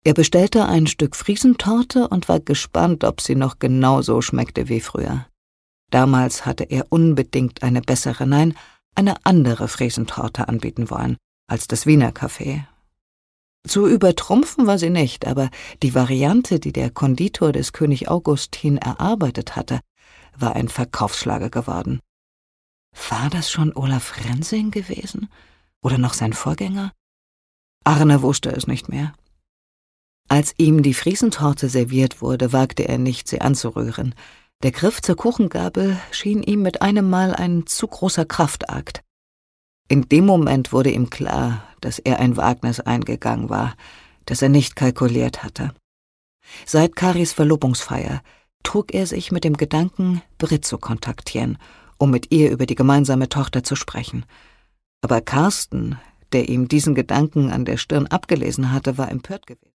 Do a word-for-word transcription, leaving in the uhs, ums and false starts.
Er bestellte ein Stück Friesentorte und war gespannt, ob sie noch genauso schmeckte wie früher. Damals hatte er unbedingt eine bessere, nein, eine andere Friesentorte anbieten wollen als das Wiener Café. Zu übertrumpfen war sie nicht, aber die Variante, die der Konditor des König Augustin erarbeitet hatte, war ein Verkaufsschlager geworden. War das schon Olaf Rensing gewesen? Oder noch sein Vorgänger? Arne wusste es nicht mehr. Als ihm die Friesentorte serviert wurde, wagte er nicht, sie anzurühren. Der Griff zur Kuchengabel schien ihm mit einem Mal ein zu großer Kraftakt. In dem Moment wurde ihm klar, dass er ein Wagnis eingegangen war, das er nicht kalkuliert hatte. Seit Karis Verlobungsfeier trug er sich mit dem Gedanken, Britt zu kontaktieren, um mit ihr über die gemeinsame Tochter zu sprechen. Aber Carsten, der ihm diesen Gedanken an der Stirn abgelesen hatte, war empört gewesen.